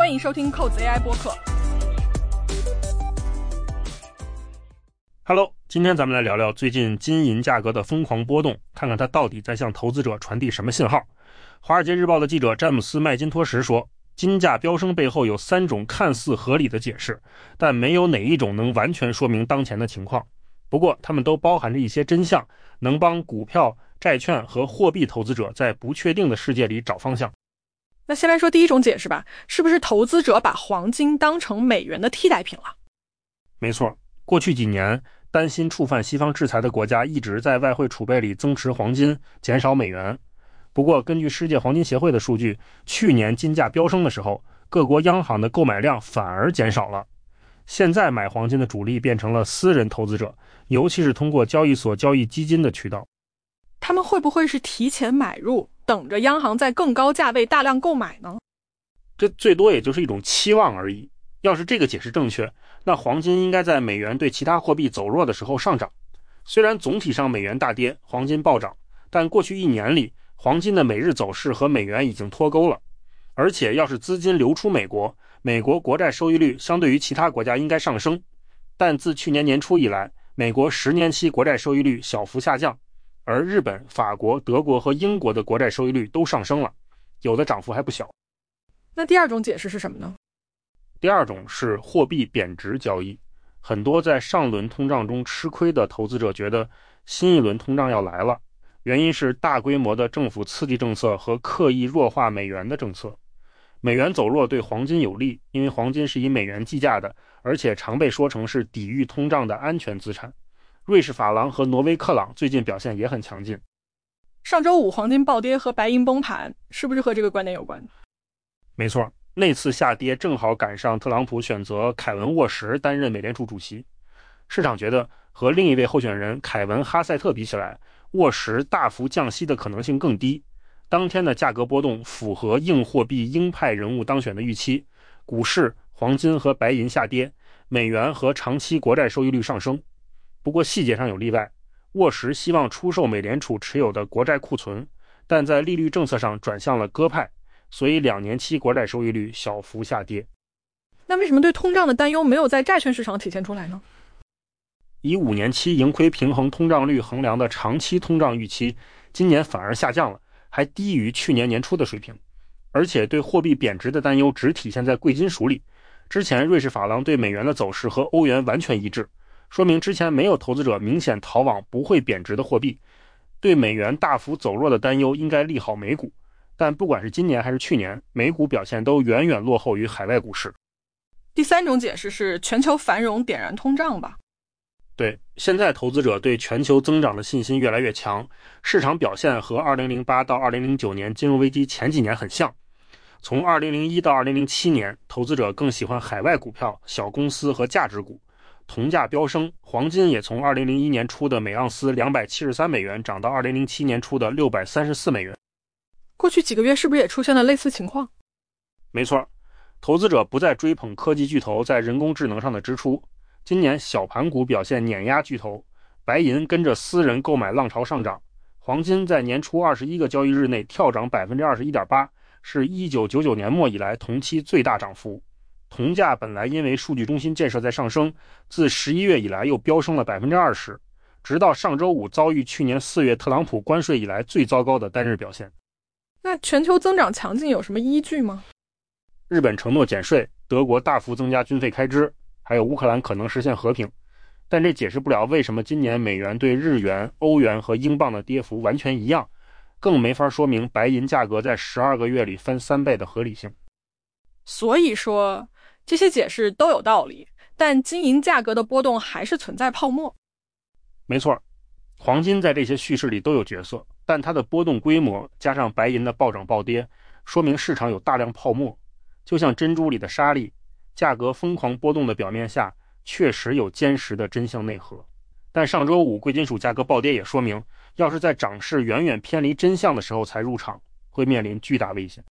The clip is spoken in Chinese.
欢迎收听扣子 AI 播客。 Hello， 今天咱们来聊聊最近金银价格的疯狂波动，看看它到底在向投资者传递什么信号。华尔街日报的记者詹姆斯·麦金托什说，金价飙升背后有3种看似合理的解释，但没有哪一种能完全说明当前的情况。不过它们都包含着一些真相，能帮股票、债券和货币投资者在不确定的世界里找方向。 那先来说第一种解释吧，是不是投资者把黄金当成美元的替代品了？ 没错，过去几年担心触犯西方制裁的国家一直在外汇储备里增持黄金，减少美元。不过根据世界黄金协会的数据，去年金价飙升的时候，各国央行的购买量反而减少了。现在买黄金的主力变成了私人投资者，尤其是通过交易所交易基金的渠道。 他们会不会是提前买入，等着央行在更高价位大量购买呢？ 这最多也就是一种期望而已。要是这个解释正确，那黄金应该在美元对其他货币走弱的时候上涨。虽然总体上美元大跌，黄金暴涨，但过去1年里，黄金的每日走势和美元已经脱钩了。而且要是资金流出美国，美国国债收益率相对于其他国家应该上升。但自去年年初以来，美国10年期国债收益率小幅下降，而日本、法国、德国和英国的国债收益率都上升了，有的涨幅还不小。 那第二种解释是什么呢？ 第二种是货币贬值交易。很多在上轮通胀中吃亏的投资者觉得新一轮通胀要来了，原因是大规模的政府刺激政策和刻意弱化美元的政策。美元走弱对黄金有利，因为黄金是以美元计价的，而且常被说成是抵御通胀的安全资产。瑞士法郎和挪威克朗最近表现也很强劲。 上周五黄金暴跌和白银崩盘，是不是和这个观点有关？ 没错，那次下跌正好赶上特朗普选择凯文沃什担任美联储主席。市场觉得和另一位候选人凯文哈塞特比起来，沃什大幅降息的可能性更低。当天的价格波动符合硬货币鹰派人物当选的预期，股市、黄金和白银下跌，美元和长期国债收益率上升。不过细节上有例外，沃什希望出售美联储持有的国债库存，但在利率政策上转向了鸽派，所以2年期国债收益率小幅下跌。 那为什么对通胀的担忧没有在债券市场体现出来呢？ 以5年期盈亏平衡通胀率衡量的长期通胀预期，今年反而下降了，还低于去年年初的水平。而且对货币贬值的担忧只体现在贵金属里。之前瑞士法郎对美元的走势和欧元完全一致，说明之前没有投资者明显逃往不会贬值的货币。对美元大幅走弱的担忧应该利好美股，但不管是今年还是去年，美股表现都远远落后于海外股市。 第三种解释是全球繁荣点燃通胀吧？ 对，现在投资者对全球增长的信心越来越强，市场表现和2008到2009年金融危机前几年很像。从2001到2007年，投资者更喜欢海外股票、小公司和价值股。铜价飙升，黄金也从2001年初的每盎司273美元涨到2007年初的634美元。 过去几个月是不是也出现了类似情况？ 没错，投资者不再追捧科技巨头在人工智能上的支出。今年小盘股表现碾压巨头，白银跟着私人购买浪潮上涨，黄金在年初21个交易日内跳涨 21.8%， 是1999年末以来同期最大涨幅。铜价本来因为数据中心建设在上升，自11月以来又飙升了 20%， 直到上周五遭遇去年4月特朗普关税以来最糟糕的单日表现。 那全球增长强劲有什么依据吗？ 日本承诺减税，德国大幅增加军费开支，还有乌克兰可能实现和平。但这解释不了为什么今年美元对日元、欧元和英镑的跌幅完全一样，更没法说明白银价格在12个月里翻3倍的合理性。 所以说这些解释都有道理，但金银价格的波动还是存在泡沫。 没错，黄金在这些叙事里都有角色，但它的波动规模加上白银的暴涨暴跌，说明市场有大量泡沫。就像珍珠里的沙粒，价格疯狂波动的表面下确实有坚实的真相内核。但上周五贵金属价格暴跌也说明，要是在涨势远远偏离真相的时候才入场，会面临巨大危险。